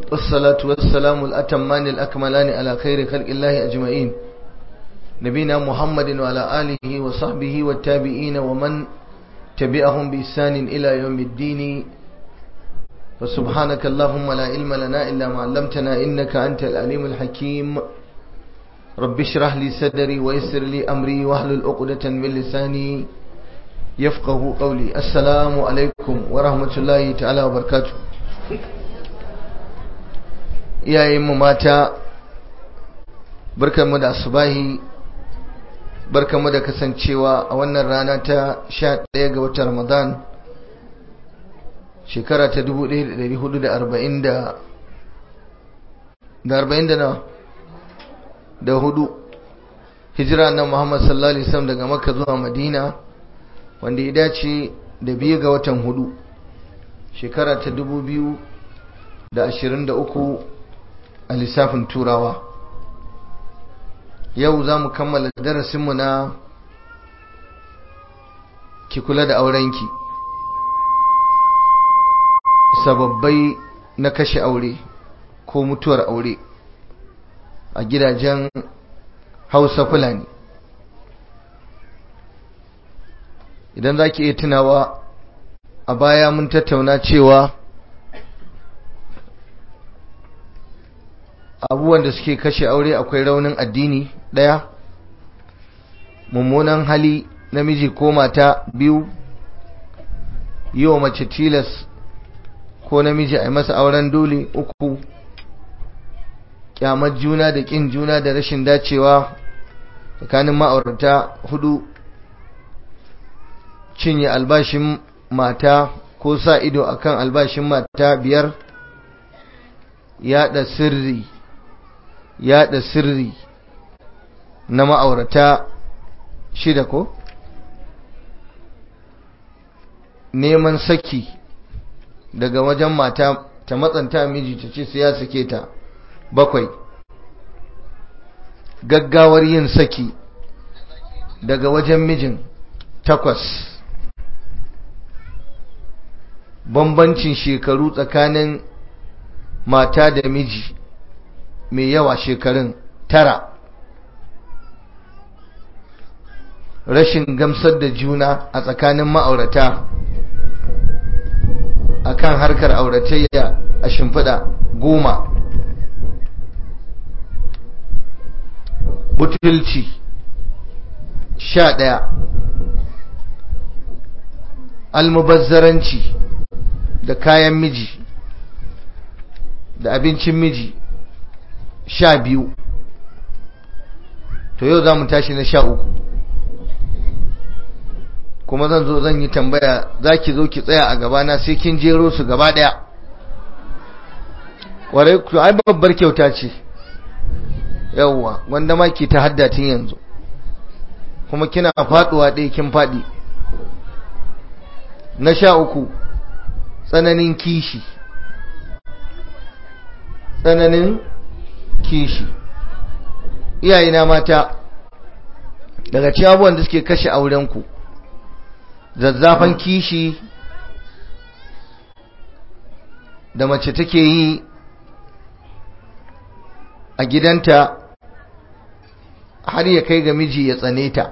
والصلاة والسلام الأتمان الأكملان على خير خلق الله أجمعين نبينا محمد وعلى آله وصحبه والتابعين ومن تبعهم بإحسان إلى يوم الدين فسبحانك اللهم لا علم لنا إلا ما علمتنا إنك أنت العليم الحكيم رب اشرح لي صدري ويسر لي أمري واحلل عقدة من لساني يفقه قولي السلام عليكم ورحمة الله تعالى وبركاته iyayenmu mata barkanmu da asubahi barkanmu da kasancewa a wannan rana ta 11 ga watan Ramadan shekara ta 1444 hijira na Muhammad sallallahu alaihi wasallam daga Makka zuwa Madina wanda ya dace da 2 ga watan 4 shekara ta 2023 a lissafin turawa yau za mu kammala darasinmu na ki kula da aurenki sababbai na kashe aure ko mutuwar aure a gidajen Hausa Fulani idan za ki iya tunawa a baya mun tattauna cewa abubuwan da suke kashe aure akwai raunin addini ɗaya, mummunan hali namiji ko mata biyu, yi wa mace tilas ko namiji a yi masa auren dole uku, kyamar juna da ƙin juna da rashin dacewa tsakanin ma'aurata hudu, cinye albashin mata ko sa ido akan albashin mata biyar, yaɗa sirri na ma'aurata shida ko neman saki daga wajen mata ta matsanta miji ta ce sai ya sake ta bakwai gaggawar yin saki daga wajen mijin takwas bambancin shekaru tsakanin mata da miji mai yawa shekarun tara rashin gamsar da juna a tsakanin ma'aurata akan harkar auratayya a shimfiɗa 10 butulci 11 almubazzaranci da kayan miji da abincin miji 12 to yau za mu tashi na 13 kuma zan yi tambaya za ki zo ki tsaya a gabana sai kin jero su gaba daya warai ku ai babbar kyauta ce yawwa wanda ma ki ta haddatin yanzu kuma kina faduwa ɗaya kin faɗi na 13 tsananin kishi iyayena mata daga cikin abubuwan da suke kashe aurenku zazzafan kishi da mace take yi a gidanta har ya kai ga miji ya tsane ta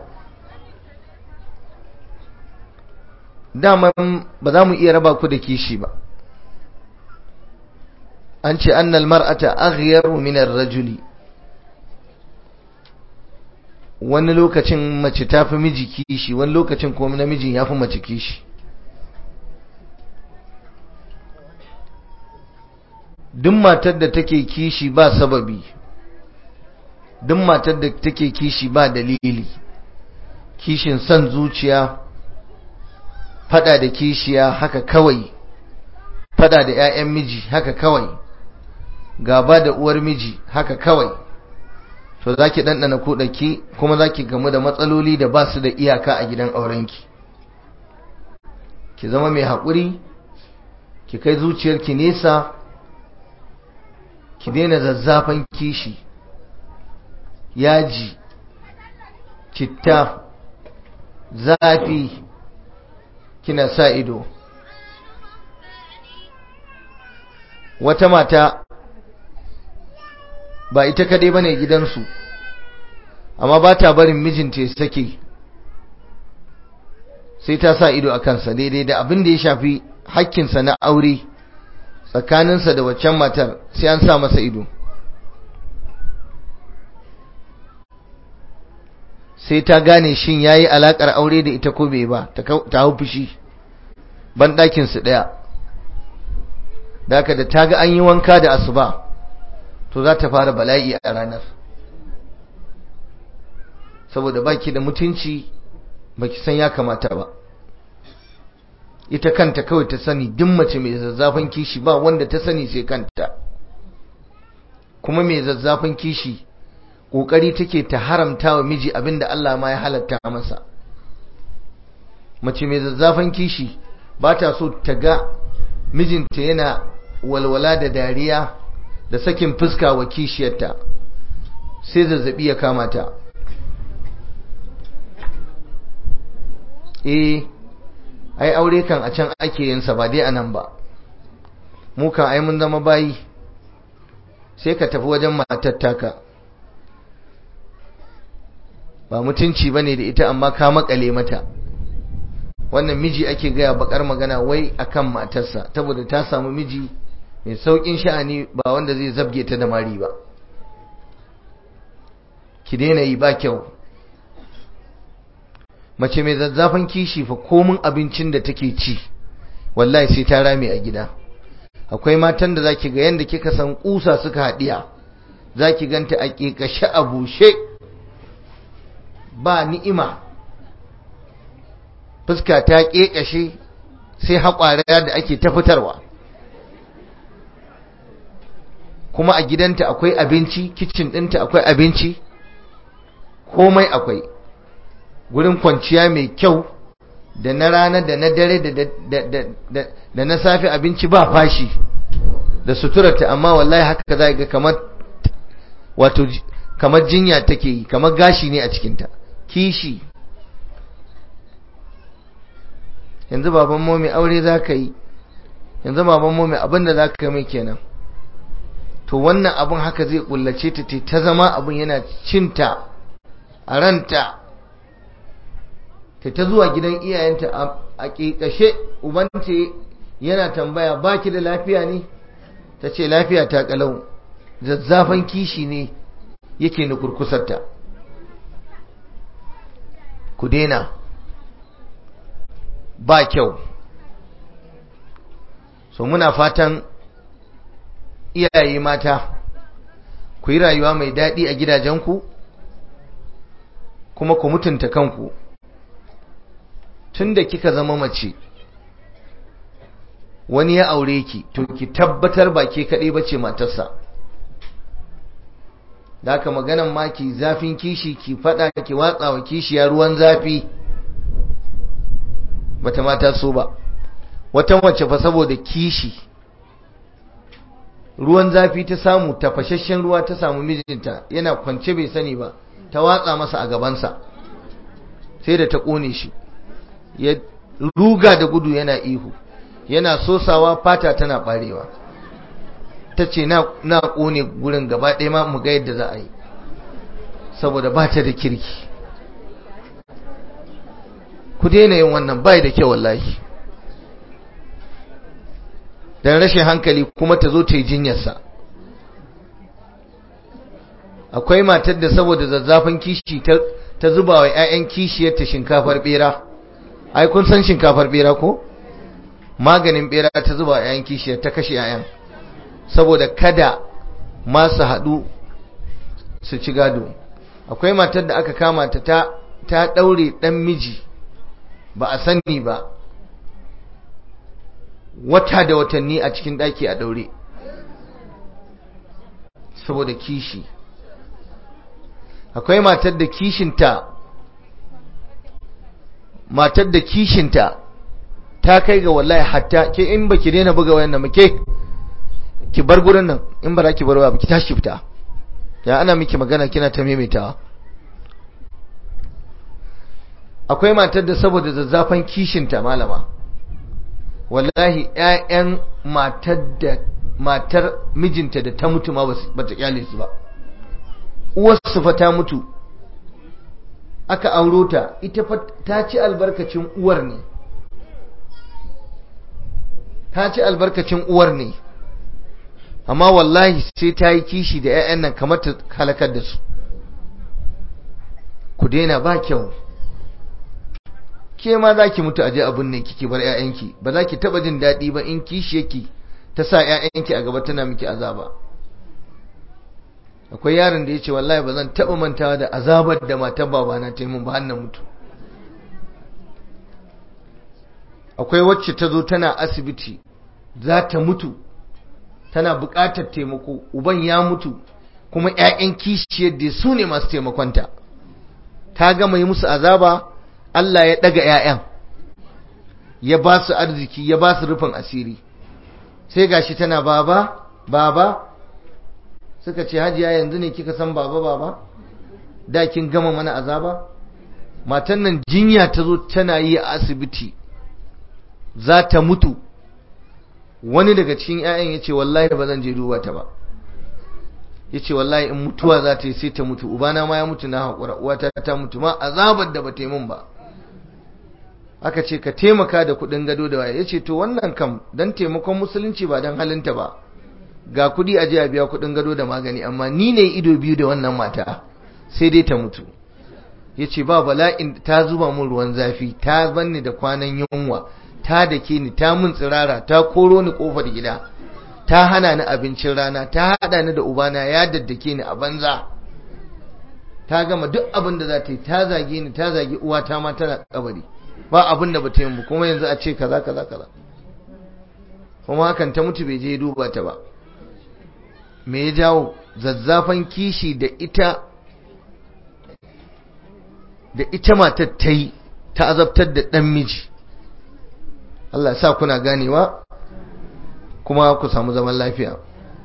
daman ba za mu iya raba ku da kishi ba an ce annal mar'ata aghyaru min ar-rajuli wani lokacin mace ta fi miji kishi wani lokacin kuma namijin ya fi mace kishi duk matar da take kishi ba sababi duk matar da take kishi ba dalili kishin san zuciya fada da kishiya haka kawai fada da 'ya'yan miji haka kawai gaba da uwar miji haka kawai to zaki dandana kudaki kuma zaki gamu da matsaloli da ba su da iyaka a gidan aurenki ki zama mai haƙuri ki kai zuciyarki nesa ki daina zazzafan kishi yaji citta zafi kina sa ido wata mata ba ita kadai bane gidansu, amma ba ta barin mijinta ya sake, sai ta sa ido a kansa daidai da abin da ya shafi hakkinsa na aure tsakaninsa da waccan matar, sai an sa masa ido. Sai ta gane shin yayi alakar aure da ita ko bai ba, ta hau fushi. Ban ɗakin su ɗaya, da haka da ta ga an yi wanka da asuba to za ta fara bala'i a ranar, saboda baki da mutunci, baki san ya kamata ba. Ita kanta kawai ta sani, duk mace mai zazzafan kishi ba wanda ta sani sai kanta. Kuma mai zazzafan kishi kokari take ta haramta wa miji abinda Allah ma ya halatta masa. Mace mai zazzafan kishi ba ta so ta ga mijinta yana walwala da dariya da sakin fuska wa kishiyarta, sai zazzabi ya kama ta. Ai aure kan a can ake yin sa, ba dai anan ba. Mu kan ai mun zama bayi, sai ka tafi wajen matar taka, ba mutunci bane da ita amma ka makale mata. Wannan miji ake gaya bakar magana wai akan matarsa, saboda ta samu miji mai saukin sha'ani, ba wanda zai zabge ta da mari ba. Ki daina yi, ba kyau. Mace mai zazzafan kishi fa komin abincin da take ci wallahi sai ta rame a gida. Akwai matan da zaki ga yanda kika san kusa suka hadiya, zaki ganta a kekashe a bushe, ba ni'ima, fuska ta kekashe, sai haƙwara da ake ta fitarwa. Kuma a gidanta akwai abinci, kitchen ɗinta akwai abinci, komai akwai, gurin kwanciya mai kyau, da na rana da na dare da na safe abinci ba fashi, da suturarta. Amma wallahi haka za ga kamar jinya take yi, kamar gashi ne a cikinta. Kishi. Yanzu baban momi aure za ka yi, yanzu baban momi abinda za ka mai kenan. To wannan abin haka zai kullace ta zama abin yana cinta a ranta, ta zuwa gidan iyayenta a ƙiƙashe. Ubanta yana tambaya, baki da lafiya ne? Ta ce lafiya ta ƙalau. Zazzafan kishi ne yake na kurkusarta. Ku daina, ba kyau. So muna fatan iyaye mata ku yi rayuwa mai daɗi a gidajenku, kuma ku mutunta kanku. Tunda kika zama mace, wani ya aure ki, to ki tabbatar ba ke kaɗai bace matarsa. Da haka maganan ma ki zafin kishi, ki faɗa, ki watsa wa kishiya ruwan zafi, bata mata so ba. Wata mace fa saboda kishi, ruwan zafi ta samu, tafashashen ruwa ta samu, mijinta yana kwance bai sani ba, ta watsa masa a gabansa, sai da ta ƙone shi. Ya ruga da gudu yana ihu, yana sosawa, fata tana barewa. Ta ce na ƙone gurin gaba ɗaya ma mu ga yadda za a yi, saboda ba ta da kirki. Ku daina yin wannan, bai da kyau wallahi. Dan rashin hankali kuma ta zo ta yi jinyarsa. Akwai matar da saboda zazzafin kishi ta zuba wa 'ya'yan kishiyarta shinkafar bera. Ai kun san shinkafar bera ko? Maganin bera ta zuba wa 'ya'yan kishiyar, ta kashe 'ya'yan, saboda kada masu haɗu su ci gado. Akwai matar da aka kama ta ɗaure ɗan miji ba a sani ba, wata da watanni a cikin ɗaki a ɗaure, saboda kishi. Akwai matar da kishinta ta kai ga wallahi hatta ke in baki daina buga wayannan muke ki bar gurin nan, in ba za ki bar ba ki tashi fita. Ya ana miki magana kina ta maimaitawa. Akwai matar da saboda zazzafan kishinta malama, wallahi ƴaƴan matar mijinta da ta mutu ma bata kyale su ba, uwarsu fa ta mutu aka auro ta, ita fa ta ci albarkacin uwar ne, ta ci albarkacin uwar ne, amma wallahi sai ta yi kishi da 'ya'yan nan kamar ta halakar da su. Ku daina, ba kyau. Ke ma za ki mutu aje abin ne kike bar 'ya'yanki, ba za ki taba jin daɗi ba in kishi yake ta sa 'ya'yanki a gaba tana miki azaba. Akwai yaron da ya ce wallahi ba zan taba mantawa da azabar da matar babana ta yi mun ba har na mutu. Akwai wacce ta zo tana asibiti za ta mutu, tana buƙatar taimako, uban ya mutu kuma 'ya'yan kishiyar da su ne masu taimakonta. Ta gama yi musu azaba, Allah ya ɗaga 'ya'yan, ya ba su arziki, ya ba su rufin asiri. Sai gashi tana baba, baba, suka ce hajiya yanzu ne kika san baba baba? Da kin gama mana azaba? Matan nan jinya ta zo tana yi a asibiti, za ta mutu. Wani daga cikin 'ya'yan ya ce wallahi ba zan je duba ta ba, ya ce wallahi in mutuwa za ta yi sai ta mutu, ubana ma ya mutu na haƙura, uwata ta mutu ma azabar da ba ta yi min ba. Aka ce ka taimaka da kuɗin gado da waye, ya ce to wannan kam don taimakon musulunci ba don halinta ba, ga kuɗi a je a biya kuɗin gado da magani, amma ni ne ido biyu da wannan mata sai dai ta mutu. Ya ce ba bala'in, ta zuba min ruwan zafi, ta banni da kwanan yunwa, ta dake ni, ta mun tsirara, ta koro ni kofar gida, ta hana ni abincin rana, ta hada ni da ubana ya daddake ni a banza, ta gama duk abin da za ta yi, ta zage ni, ta zage uwata ma tana kabari, ba abin da bata yi mu, kuma yanzu a ce kaza kaza kaza, kuma hakan ta mutu bai je duba ta ba. Me ya jawo? Zazzafan kishi da ita matar ta yi, ta azabtar da ɗan miji. Allah ya sa kuna ganewa kuma ku samu zaman lafiya.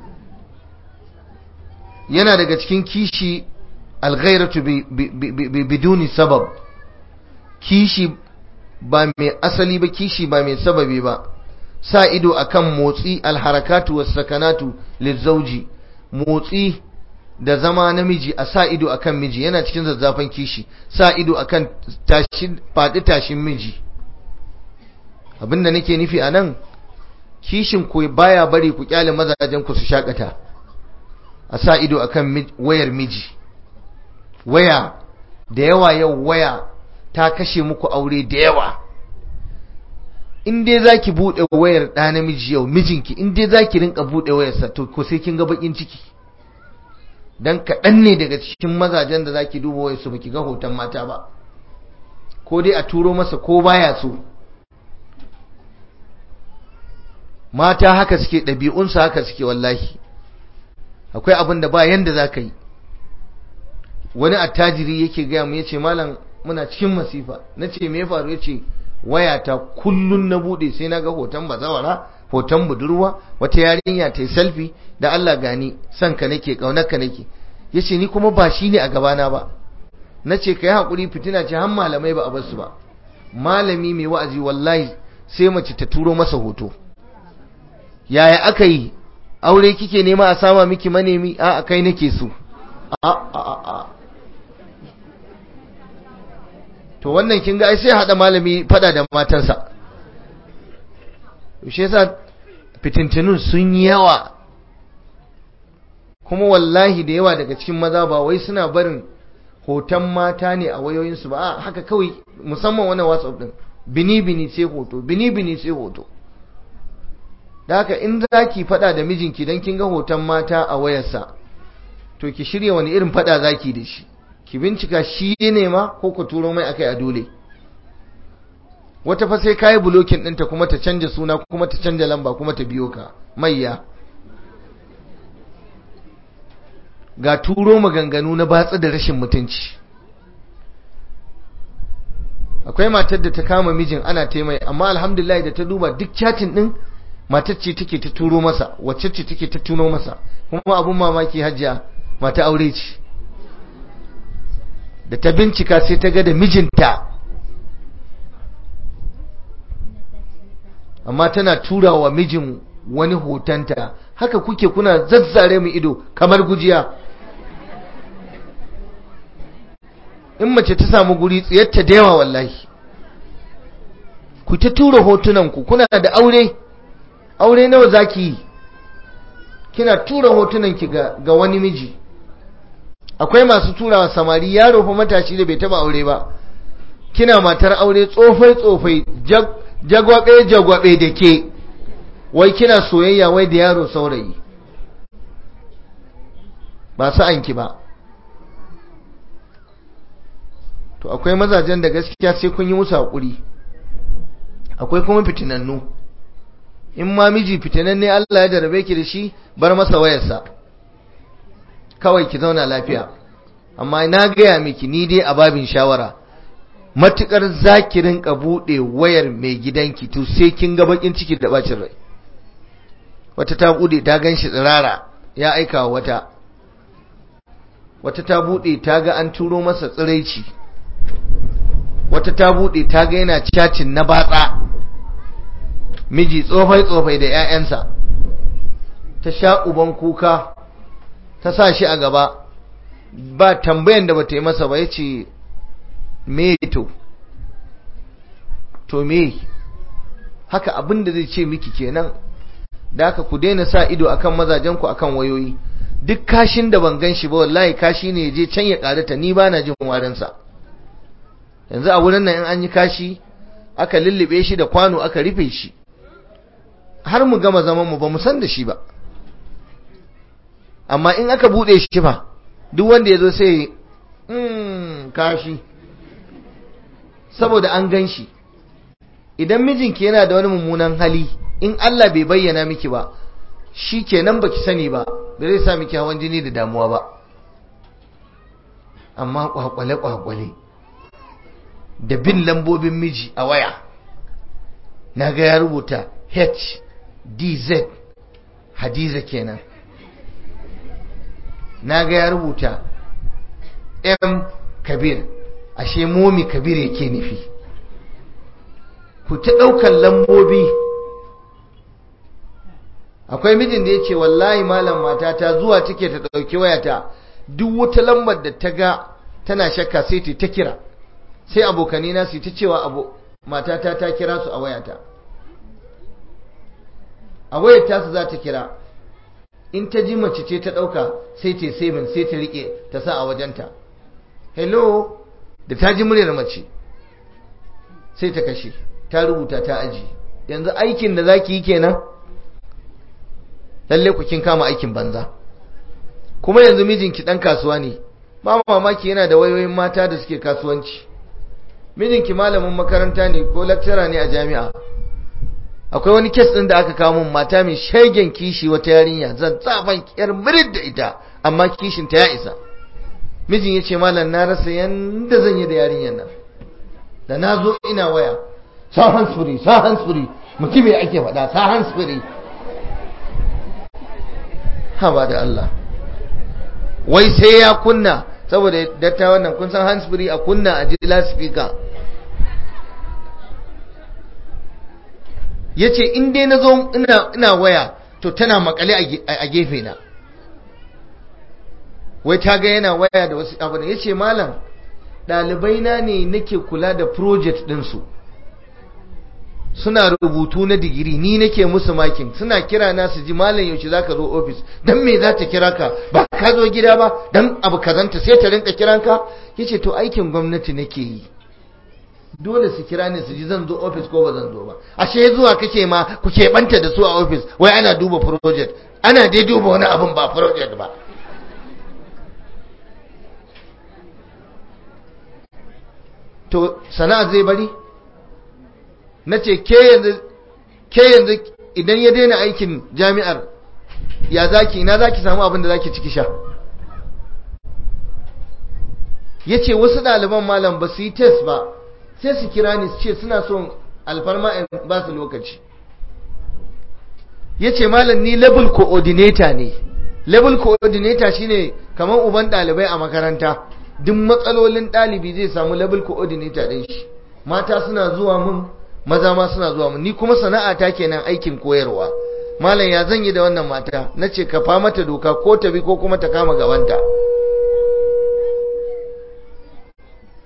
Yana daga cikin kishi alghairatu biduni sabab, kishi ba mai asali ba, kishi ba mai sababi ba. Sa ido akan motsi, alharakatu was-sakanatu lizawji, motsi da zama namiji, a sa ido akan miji yana cikin zazzafan kishi. Sa ido akan faɗi tashin miji. Abinda nake nufi anan, kishin ku baya bari ku kyale mazajen ku su shakata. A sa ido akan wayar miji. Waya da yawa yau, waya ta kashe muku aure da yawa. In dai zaki bude wayar ɗa namiji yau, mijinki in dai zaki rinka bude wayarsa, to ko sai kin ga bakin ciki. Dan kaɗan ne daga cikin mazajen da zaki duba wayarsu baki ga hoton mata ba, ko dai a turo masa ko baya so. Mata haka suke, ɗabi'unsu haka suke wallahi. Akwai abin da ba yanda za ka yi. Wani attajiri yake gaya mu, ya ce malam muna cikin masifa. Na ce me ya faru? Ya ce wayata kullun na bude sai na ga hoton bazawara, hoton budurwa, wata yarinya ta yi selfie, da Allah gani son ka nake, kaunar ka nake. Ya ce ni kuma ba shi ne a gabana ba. Na ce ka yi haƙuri, fitina ce, har malamai ba a bar su ba. Malami mai wa'azi wallahi sai mace ta turo masa hoto. Yaya aka yi? Aure kike nema a sama miki manemi? A kai nake so. To wannan kin ga ai sai hada malami fada da matansa. Shi yasa fitintunun sun yi yawa. Kuma wallahi da yawa daga cikin maza ba wai suna barin hoton mata ne a wayoyinsu ba, haka kawai, musamman wannan WhatsApp din, bini sai hoto, bini sai hoto. Da haka in zaki fada da mijinki dan kin ga hoton mata a wayarsa, to ki shirya wani irin fada zaki da shi, ki bincika shi ne ma ko ku turo mai akai a dole. Wata fa sai kai blocking ɗinta kuma ta canja suna kuma ta canja lamba kuma ta biyo ka mayya. Ga turo maganganu na batsa da rashin mutunci. Akwai matar da ta kama mijin ana taimai, amma alhamdulillah da ta duba duk chatin din matar ce take ta turo masa, wacce ce take ta tuno masa, kuma abun mamaki hajiya mata aure ce. Da ta bincika sai ta ga da mijinta, amma tana turawa mijin wani hotonta. Haka kuke kuna zazzare mu ido kamar gujiya. in mace ta samu guri tsiyarta da yawa wallahi. Ku ta tura hotunanku, kuna da aure nawa zaki yi, kina tura hotunanki ga wani miji. Akwai masu turawa samari, yaro fa matashi da bai taba aure ba, kina matar aure tsofai jagwabe da ke, wai kina soyayya wai da yaro saurayi, ba su anki ba. To akwai mazajen da gaskiya sai kun yi musu hakuri, akwai kuma fitinannu. In ma miji fitinanne Allah ya jarabe ki da shi, bar masa wayarsa kawai ki zauna lafiya. Amma na gaya miki ni dai a babin shawara, matukar zaki rinka bude wayar mai gidanki to sai kin ga bakin ciki da bacin rai. Wata ta bude ta ganshi tsirara ya aika wata ta bude ta ga an turo masa tsiraici, wata ta bude ta ga yana chatting na batsa, miji tsofai da 'ya'yansa. Ta sha uban kuka, ta sa shi a gaba, ba tambayan da bata yi masa ba. Yace me to me, haka abinda zai ce miki kenan. Da haka ku daina sa ido akan mazajenku akan wayoyi. Duk kashin da ban gan shi ba wallahi kashi ne, je can ya karata, ni bana jin warinsa. Yanzu a wurin nan in an yi kashi aka lullube shi da kwano aka rufe shi, har mu gama zaman mu ba mu san da shi ba. Amma in aka bude shi fa, duk wanda ya zo sai kashi, saboda an gan shi. Idan mijinki yana da wani mummunan hali, in Allah bai bayyana miki ba, shi kenan baki sani ba, da zai sa miki hawan jini da damuwa ba. Amma kwakwale da bin lambobin miji a waya, na ga ya rubuta HDZ, Hadiza kenan, na ga ya rubuta M Kabir, ashe Momi Kabir yake nufi. Ku ta ɗaukar lambobi. Akwai mijin da ya ce wallahi malam matata zuwa take ta ɗauki wayata, duk wata lambar da ta ga tana shakka sai ta kira, sai abokani na su ta cewa matata ta kira su a wayata. A wayar tasu za ta kira, in ta ji mace ce ta ɗauka sai ta saving, sai ta riƙe ta sa a wajenta. Hello, da ta ji muryar mace sai ta kashe, ta rubuta ta aji. Yanzu aikin da zaki yi kenan, lalle ku kin kama aikin banza. Kuma yanzu mijinki dan kasuwa ne, ba mamaki yana da wayoyin mata da suke kasuwanci. Mijinki malamin makaranta ne ko lecturer ne a jami'a. Akwai wani kes din da aka kawo mun, mata mai shegen kishi, wata yarinya zan yar murid da ita, amma kishin ta ya isa. Mijin yace malam na rasa yanda zan yi da yarinyar nan, da nazo ina waya, sa hansuri mutum me ake faɗa, sa hansuri. Haba da Allah, wai sai ya kunna, saboda datta wannan kun san hansuri a kunna a ji loudspeaker. Yace in dai nazo ina waya to tana makale a gefe na, wai ta ga yana waya da wasu abu. Yace malam, dalibai na ne nake kula da project din su, suna rubutu na digiri, ni nake musu makin, suna kira na su ji malam yaushe zaka zo office. Dan me za ta kira ka, ba ka zo gida ba, dan abu kazanta sai ta rinka kiranka. Yace to aikin gwamnati nake yi, dole su kira ni su ji zan zo office ko ba zan zo ba. Ashe zuwa kake ma ku keɓanta da su a office, wai ana duba project, ana dai duba wani abun ba project ba. To sana'a zai bari? Nace ke yanzu idan ya daina aikin jami'ar, ya zaki, ina zaki samu abin da zaki ciki sha? Yace wasu ɗaliban malam ba su yi test ba, sai su kira ni su ce suna son alfarma in ba su lokaci. Yace malam ni level coordinator ne. Level coordinator shine kamar uban ɗalibai a makaranta. Duk matsalolin ɗalibi zai samu level coordinator ɗin shi. Mata suna zuwa mun, maza ma suna zuwa mun. Ni kuma sana'a ta kenan aikin koyarwa. Malam ya zan yi da wannan mata? Nace ka fa mata doka, ko ta bi ko kuma ta kama gabanta.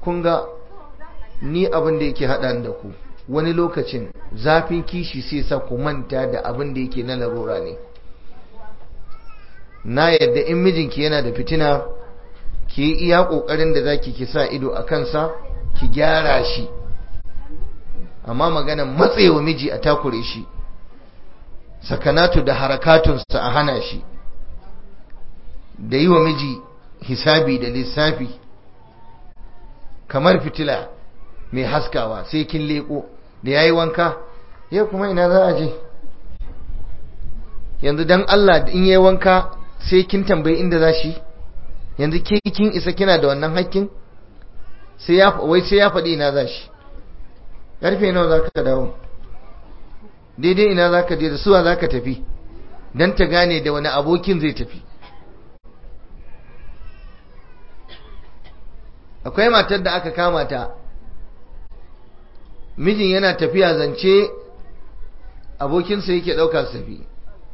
kun ga ni abin da yake haɗa da ku wani lokacin zafin kishi sai sa ku manta da abin da yake na larura ne. Na yadda in mijinki yana da fitina ki yi iya ƙoƙarin da zaki ki sa ido a kansa ki gyara shi, amma maganan matsewa miji a takure shi, sakanatu da harakatunsa a hana shi, da yi wa miji hisabi da lissafi kamar fitila mai haskawa sai kin leko da yayi wanka yau kuma ina za a je. Yanzu dan Allah in yayi wanka sai kin tambayi inda za shi? Yanzu ke kin isa kina da wannan hakkin? sai ya faɗi ina za shi, ƙarfe nawa za ka dawo, daidai ina za ka je, da suwa za ka tafi, don ta gane da wani abokin zai tafi. Akwai matar da aka kama ta, mijin yana tafiya zance abokinsa yake ɗauka su tafi.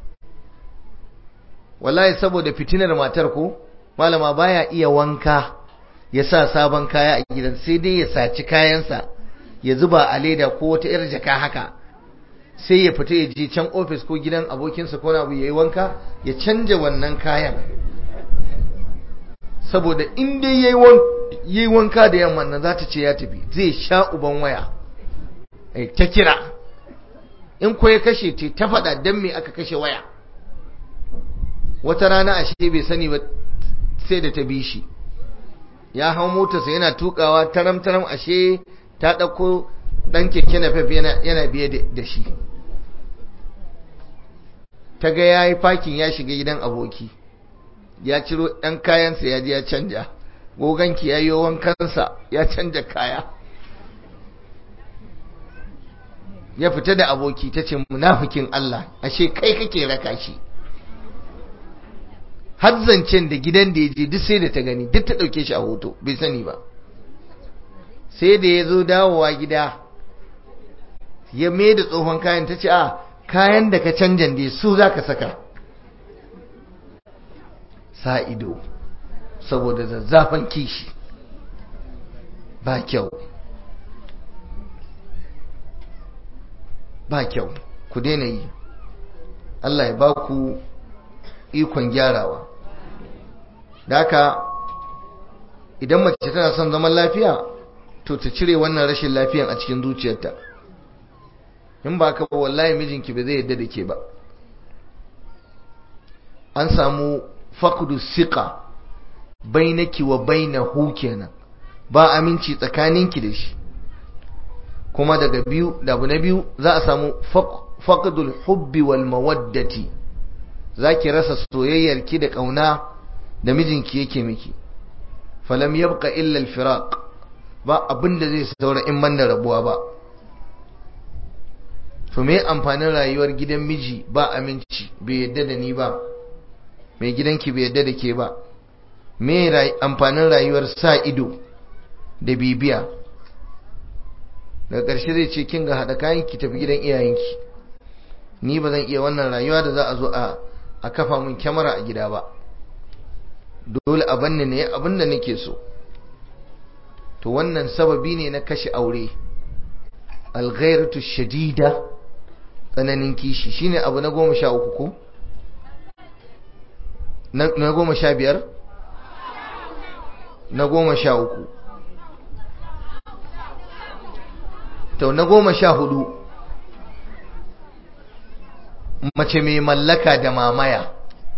Wallahi saboda fitinar matar ko malama baya iya wanka ya sa sabon kaya a gidan, sai dai ya saci kayansa ya zuba a leda ko wata yar jaka haka, sai ya fita ya je can ofis ko gidan abokinsa ko na abu yayi wanka ya canja wannan kayan, saboda in dai yayi wanka da yamma nan za ta ce ya tafi, zai sha uban waya ta kira, in ko ya kashe ta faɗa dan me aka kashe waya. Wata rana ashe bai sani ba sai da ta bi shi, ya hau motarsa yana tukawa taram ashe ta ɗauko ɗan keke na fef yana biye da shi, ta ga ya yi fakin ya shiga gidan aboki, ya ciro ɗan kayansa ya ji ya canja, goganki ya yi wankansa ya canja kaya, ya fita da aboki. Ta ce munafikin Allah, ashe kai kake raka shi. Har zancen da gidan da ya je duk sai da ta gani, duk ta ɗauke shi a hoto, bai sani ba. Sai da ya zo dawowa gida ya mai da tsohon kayan, ta ce a kayan da ka canjan da su za ka saka. Sa ido saboda zazzafan kishi ba kyau, ba kyau, ku daina yi. Allah ya ba ku ikon gyarawa. Da haka idan mace tana son zaman lafiya to ta cire wannan rashin lafiyan a cikin zuciyarta, in ba ka ba wallahi mijinki ba zai yadda da ke ba. An samu faqdu siqa bainaki wa bainahu kenan, ba aminci tsakaninki da shi. kuma daga biyu da abu na biyu za a samu faqdul hubbi wal mawaddati, zaki rasa soyayyarki da kauna da mijinki yake miki. Falam yabqa illa al firaq, ba abinda zai saura in man da rabuwa ba. To me amfanin rayuwar gidan miji ba aminci, bai yadda da ni ba, mai gidanki bai yadda da ke ba? Me amfanin rayuwar sa ido da bibiya? daga ƙarshe zai ce kin ga haɗa kayan ki tafi gidan iyayenki, ni ba zan iya wannan rayuwa da za a zo a kafa mun kyamara a gida ba, dole a banni ne abin da nake so. To wannan sababi ne na kashe aure. Al-ghairatu shadida, tsananin kishi shine abu na 13 ko na 15 na 13. To na 14, mace mai mallaka da mamaya.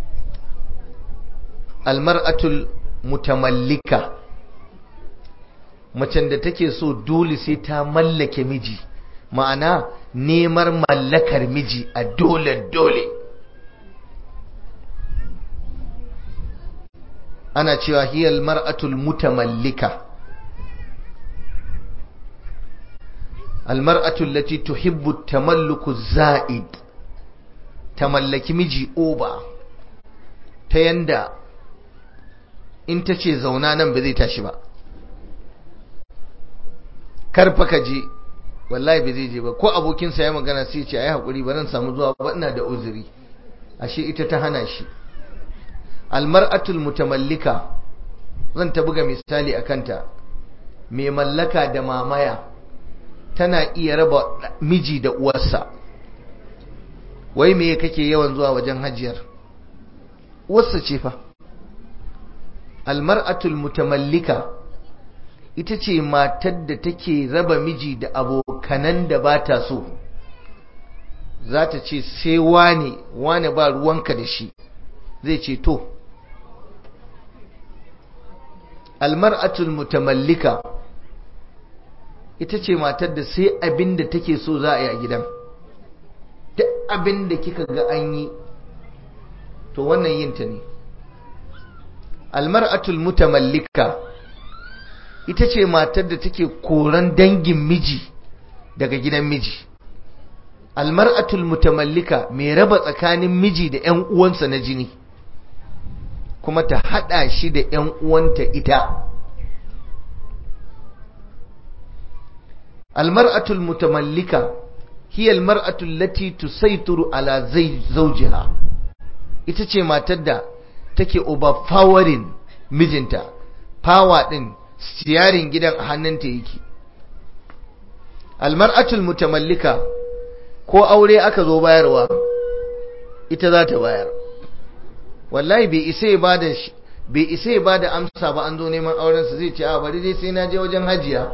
Almar'atul mutamallika, macen da take so dole sai ta mallake miji, ma'ana nemar mallakar miji a dole. Ana cewa hiyal mar'atul mutamallika, almar'atu allati tuhibbu tamalluku za'id, ta mallaki miji oba ta yanda in ta ce zauna nan ba zai tashi ba, karfa ka je, wallahi ba zai je ba. Ko abokinsa ya magana sai ce ai hakuri ba zan samu zuwa ba, ina da uzuri, ashe ita ta hana shi. Almar'atul mutamallika, zan ta buga misali akanta. mai mallaka da mamaya tana iya raba miji da uwarsa. Wai me kake yawan zuwa wajen hajiyar? Uwarsa ce fa. Almar'atul mutamallika ita ce matar da take raba miji da abokanan da ba ta so. Za ta ce sai wane ba ruwanka da shi, zai ce to. Almar'atul mutamallika ita ce matar da sai abin da take so za a yi a gidan. Duk abin da kika ga an yi to wannan yinta ne. Almar'atul mutamallika ita ce matar da take koran dangin miji daga gidan miji. Almar'atul mutamallika mai raba tsakanin miji da ƴan uwansa na jini, kuma ta hada shi da ƴan uwanta ita. Almar'atul mutamallika hiya almar'atu allati tusaytiru ala zawjiha. Ita ce matar da take overpowering mijinta, power din siyarin gidan a hannunta yake. Almar'atul mutamallika ko aure aka zo bayarwa ita za ta bayar. Wallahi bai isa ya bada amsa ba, an zo neman auren sa zai ce a bari dai sai na je wajen hajiya.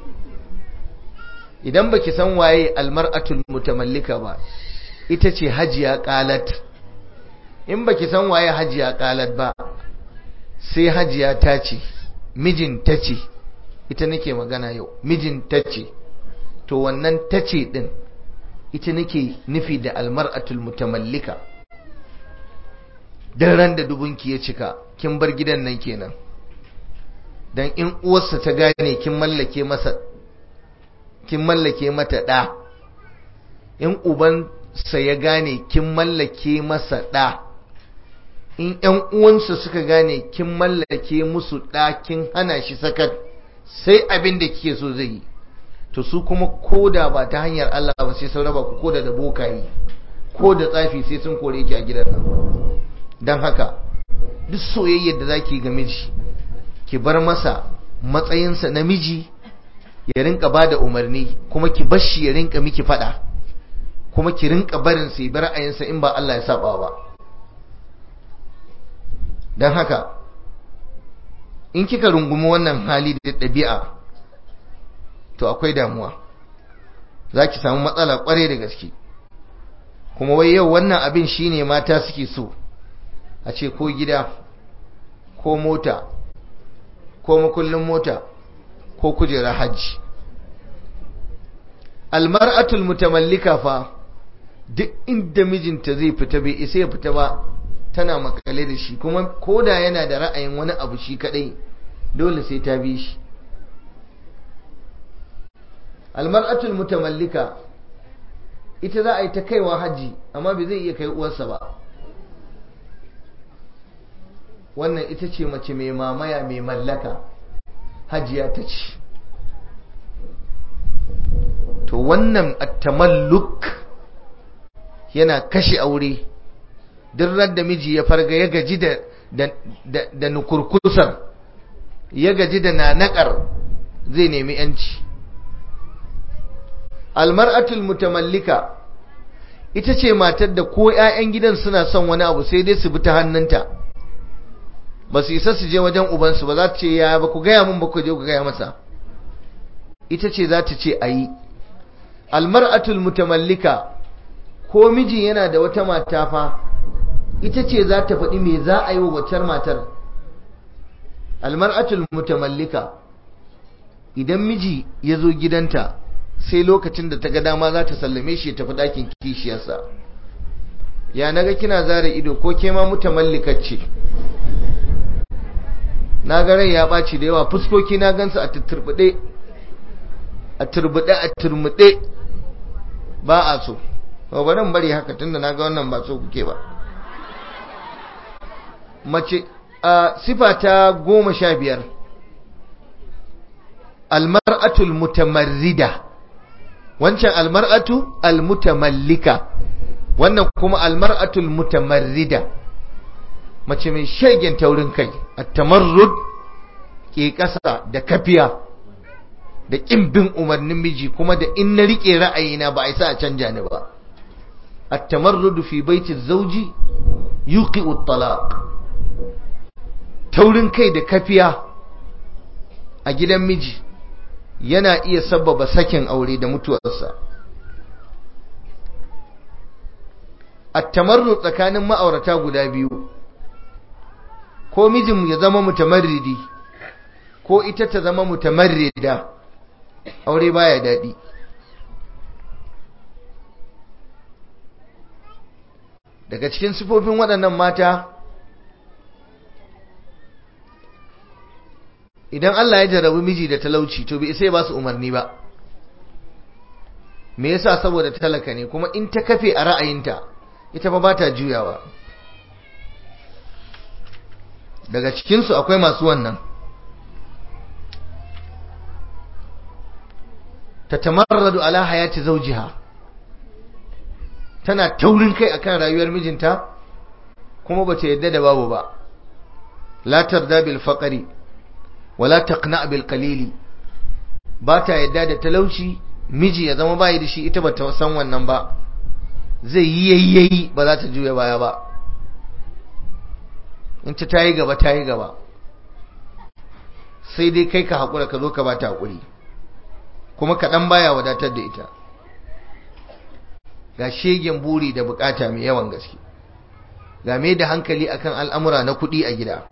Idan baki san waye almar'atul mutamallika ba, ita ce hajiya qalat. In baki san waye hajiya qalat ba, sai hajiya ta ce, mijin ta ce, ita nake magana yau, mijin ta ce. To wannan ta ce din ita nake nufi da almar'atul mutamallika. Dan ran da dubunki ya cika kin bar gidan nan kenan. Dan in uwarsa ta gane kin mallake mata ɗa, in ubansa ya gane kin mallake masa ɗa, in ƴan uwansa suka gane kin mallake musu ɗa, kin hana shi sakat, sai abin da kike so zai yi. To su kuma koda ba ta hanyar Allah ba sai sun raba ku, koda da bokayi ko da tsafi sai sun kore ki a gidan nan. Dan haka duk soyayyar da zaki ga miji, ki bar masa matsayinsa na miji, ya rinka bada umarni, kuma ki bar shi ya rinka miki fada, kuma ki rinka barin sai bar ra'ayinsa in ba Allah ya saba ba. Dan haka in kika rungumi wannan hali da ɗabi'a, to akwai damuwa, zaki samu matsala kware da gaske. Kuma wai yau wannan abin shine mata suke so, a ce ko gida ko mota ko makullin mota ko kujera hajji. Almar'atul mutamallika fa duk inda mijinta zai fita bai isa ya fita ba, tana makale da shi, kuma koda yana da ra'ayin wani abu shi kadai dole sai ta bi shi. Almar'atul mutamallika ita za a yi ta kaiwa hajji amma bai zai iya kai uwarsa ba. Wannan ita ce mace mai mamaya, mai mallaka, hajiya ta ce. To wannan at-tamalluk yana kashe aure. Duk ran da miji ya farga ya gaji da nukurkusar, ya gaji da nanakar, zai nemi yanci. Almar'atul mutamallika ita ce matar da ko ƴaƴan gidan suna son wani abu sai dai su bi ta hannunta, ba su isa su je wajen ubansu ba. Za ta ce ya ba ku gaya mun ba, ku je ku gaya masa. Ita ce za ta ce ayi. Almar'atul mutamallika ko miji yana da wata mata fa, ita ce za ta faɗi me za a yi wa waccar matar. Almar'atul mutamallika idan miji ya zo gidanta, sai lokacin da ta ga dama za ta sallame shi ya tafi ɗakin kishiyarsa. Ya naga kina zara ido, ko ke ma mutamallikar ce? Na ga rai ya ɓaci da yawa, fuskoki na gansu a turbuɗe, a turmuɗe, ba a so. Ba bari bari haka tunda na ga wannan ba so kuke ba. Mace a sifa ta 15, almar'atul mutamarrida. Wancan almar'atu almutamallika, wannan kuma almar'atul mutamarrida, mace mai shegen taurin kai. At-tamarrud ke kasa da kafiya, da ƙin bin umarnin miji, kuma da in na riƙe ra'ayina ba a isa a canja ni ba. at-tamarrudu fi baiti zawji yuqi'u at-talaq. Taurin kai da kafiya a gidan miji yana iya sabbaba sakin aure da mutuwarsa. at-tamarrud tsakanin ma'aurata guda biyu, ko mijin ya zama mutamarridi ko ita ta zama mutamarrida, aure baya daɗi. Daga cikin sifofin waɗannan mata, idan Allah ya jarabi miji da talauci to bai sai ba su umarni ba. Me yasa? Saboda talaka ne, kuma in ta kafe a ra'ayinta ita fa ba ta juyawa. Daga cikinsu akwai masu wannan. Tatamarradu ala hayati zawjiha, tana taurin kai akan rayuwar mijinta kuma bata yadda da babu ba. La tarda bil faqri wala taqna bil qalili, bata yadda da talauci, miji ya zama bai da shi, ita bata san wannan ba. Zai yi yayyayi ba za ta juya baya ba. In ta tayi gaba tayi gaba, sai dai kai ka hakura ka zo ka bata hakuri, kuma kaɗan baya wadatar da ita. Ga shegen buri da bukata mai yawan gaske, ga mai da hankali akan al'amura na kuɗi a gida,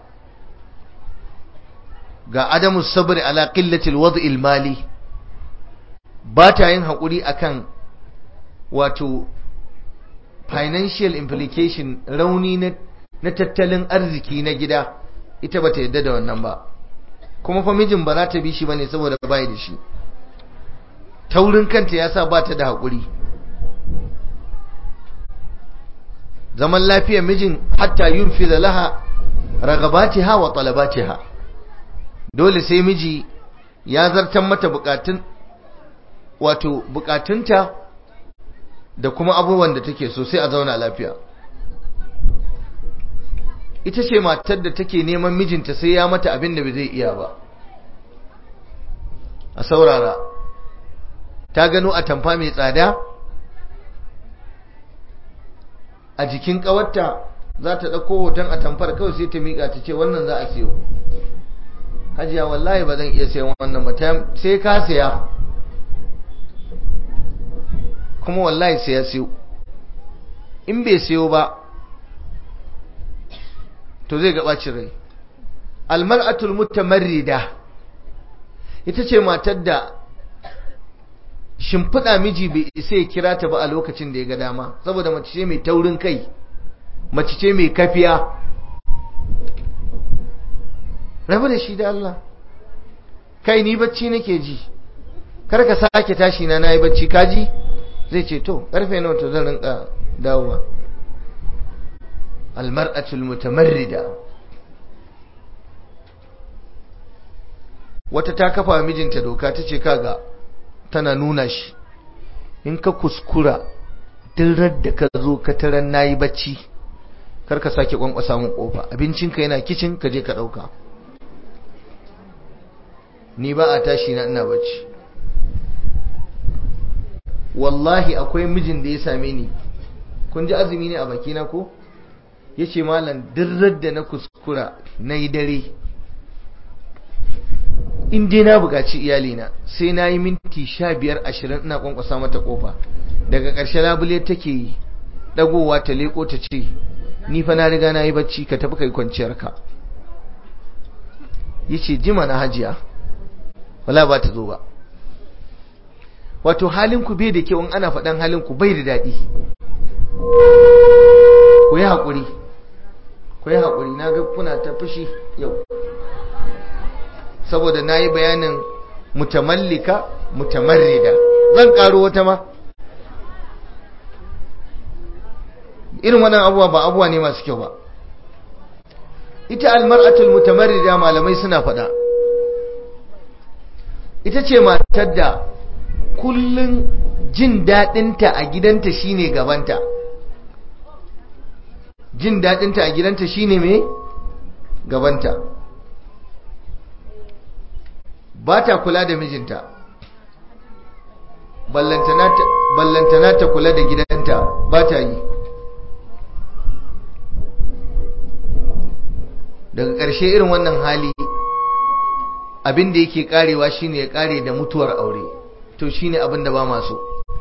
ga adamu sabri ala qillatil wad'il mali, ba ta yin haƙuri akan wato financial implication, rauni na tattalin arziki na gida, ita ba ta yadda da wannan ba. Kuma fa mijin ba za ta bi shi bane saboda bai da shi. Taurin kanta yasa ba ta da haƙuri. Zaman lafiyar mijin hatta yunfiza laha ragabatiha wa talabatiha, dole sai miji ya zartan mata bukatunta da kuma abubuwan da take so, sai a zauna lafiya. Ita ce matar da take neman mijinta sai ya mata abin da bai zai iya ba. A saurara, ta gano atamfa mai tsada a jikin kawarta, za ta ɗauko hoton atamfar kawai sai ta miƙa ta ce wannan za a siyo. Hajiya wallahi ba zan iya sayan wannan ba, sai ka siya. Kuma wallahi sai ya siyo. In bai siyo ba to zai ga ɓacin rai. Almar'atul mutamarrida ita ce matar da shimfiɗa miji bai isa ya kira ta ba a lokacin da ya ga dama, saboda mace ce mai taurin kai, mace ce mai kafiya. Rabu da shi da Allah. Kai ni bacci nake ji, kar ka sake tashi na nayi bacci kaji. Zai ce to karfe nawa to zan rinka dawowa. Almar'atul mutamarrida. Wata ta kafa mijinta doka, ta ce kaga, tana nuna shi, in ka kuskura dirar da ka zo ka taran nayi bacci, kar ka sake kwankwasa mun kofa, abincinka yana kicin, ka je ka dauka, ni ba a tashi na ina bacci. Wallahi akwai mijin da ya same ni, kun ji azumi ne a bakina ko, yace malam dirar da na kuskura nayi dare, in dai na buƙaci iyalina sai na yi minti 15-20 ina kwankwasa mata kofa. Daga ƙarshe labule take dagowa ta leko ta ce ni fa na riga na yi bacci, ka tafi kai kwanciyarka. Yace jima na hajiya, wala ba ta zo ba. Wato halinku bai da kyau, in ana faɗan halinku bai da daɗi. Ku yi haƙuri, ku yi haƙuri, na ga kuna ta fushi yau saboda na yi bayanin mutamallika mutamarrida. Zan ƙaro wata ma. Irin wannan abuwa ba abuwa ne masu kyau ba. Ita almar'atul mutamarrida malamai suna faɗa, ita ce matar da kullun jin daɗinta a gidanta shine gabanta. Jin daɗinta a gidanta shine me? Gabanta. Ba ta kula da mijinta, ballantana ta kula da gidanta ba ta yi. Daga ƙarshe irin wannan hali abin da yake karewa shine ya kare da mutuwar aure, to shine abin da ba masu.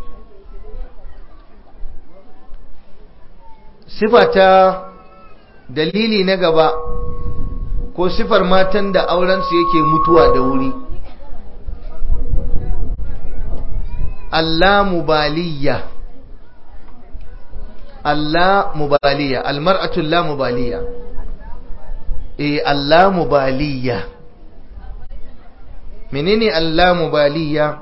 Sifa ta dalili na gaba ko sifar matan da aurensu yake mutuwa da wuri, allamubaliya, almar'atu lamubaliya, allamubaliya. Menene allamubaliya?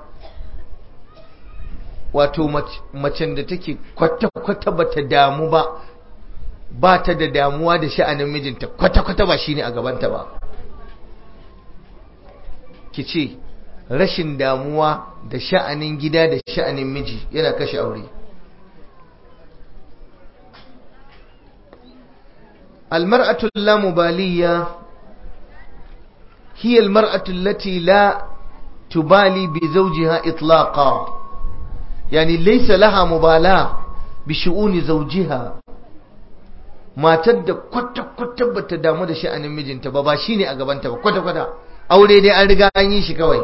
Wato macen da take kwata-kwata bata damu ba ta da damuwa da sha'anin mijinta, kwata-kwata ba shine a gabanta ba. Kice rashin damuwa da sha'anin gida da sha'anin miji yana kashe aure. Almar'atu lamubaliya hiya almar'atu allati la tubali bi zawjiha itlaqa, yani laysa laha mubala bi shu'uni zawjiha. Matar da kwata-kwata bata damu da sha'anin mijinta ba shine a gabanta ba kwata-kwata. Aure dai an riga an yi shi kawai,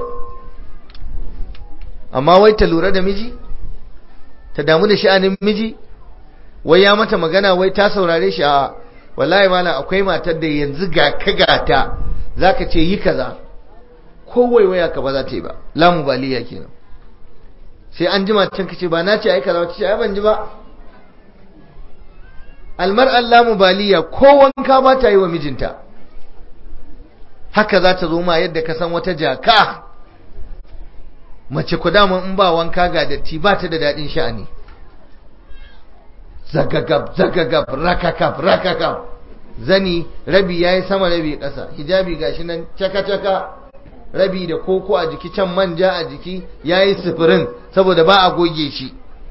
amma wai ta lura da miji, ta damu da sha'anin miji, wai ya mata magana wai ta saurare shi. A wallahi mala akwai matar da yanzu ga ka gata zaka ce yi kaza, ko waiwaya ka ba za ta yi ba. La mubaliya kenan. sai an jima can kace ba na ce ai kaza ce ai ban ji ba. almar'a la mubaliya ko wanka ba ta yi wa mijinta, haka za ta zo ma yadda ka san wata jaka. mace ku dama in ba wanka ga datti ba ta da dadin sha'ani. zagagab zagagab rakakab rakakab, zani rabi yayi sama rabi ƙasa, hijabi gashi nan caka caka, rabi da koko a jiki, can manja a jiki, yayi sifirin saboda ba a goge shi.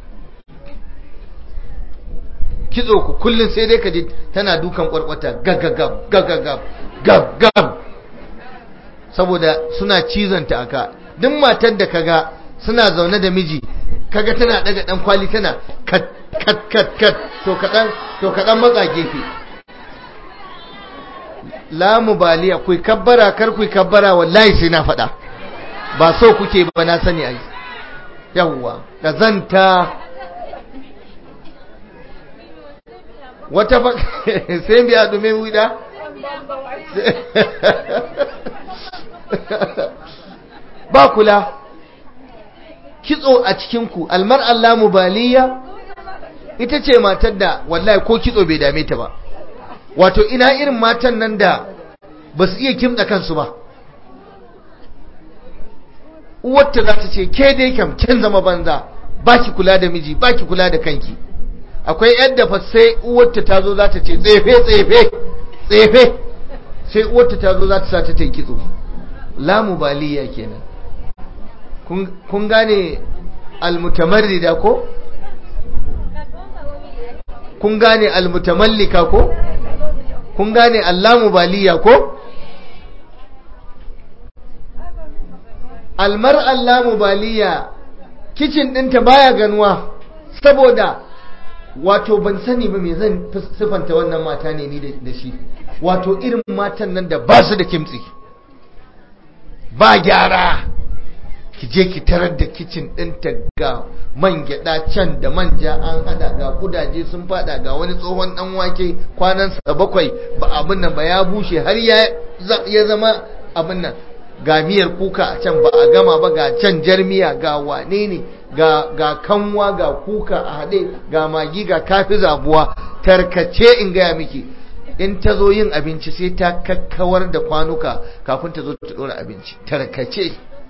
kitso ku kullun sai dai kaji tana dukan kwarkwata gagagab gagagab gagagab, saboda suna cizanta aka. duk matar da kaga suna zaune da miji kaga tana daga dan kwali tana kat kat kat kat, to kadan matsa gefe. la mubaliya, ku kabbara kar ku kabbara, wallahi sai na faɗa, ba so kuke ba na sani ai. yawwa kazanta wata ba sai biya dume wuda ba kula. kitso a cikin ku almar'a la mubaliya ita ce matar da wallahi ko kitso bai dame ta ba. wato ina irin matan nan da ba su iya kimda kansu ba. uwarta za ta ce ke dai kam kin zama banza, baki kula da miji, baki kula da kanki. akwai yadda fa sai uwarta ta zo za ta ce tsefe tsefe tsefe, sai uwarta ta zo za ta sa ta yi kitso. la mubaliya kenan. kun gane almutamarrida ko? kun gane almutamallika ko? kun gane allamubaliya ko? almar'a allamubaliya kicin ɗinta baya ganuwa, saboda wato ban sani ba me zan sifanta wannan mata ne ni da shi. wato irin matan nan da ba su da kimtsi, ba gyara. ki je ki tarar da kicin ɗinta ga man gyaɗa can da manja an hada, ga kudaje sun fada, ga wani tsohon ɗan wake kwanansa 7 ba abin nan ba ya bushe har ya zama abin nan, ga miyar kuka a can ba a gama ba, ga can jarmiya, ga wane ne, ga kanwa, ga kuka a haɗe, ga magi, ga kafi zabuwa, tarkace in gaya miki. in ta zo yin abinci sai ta kakkawar da kwanuka kafin ta zo ta ɗora abinci, tarkace.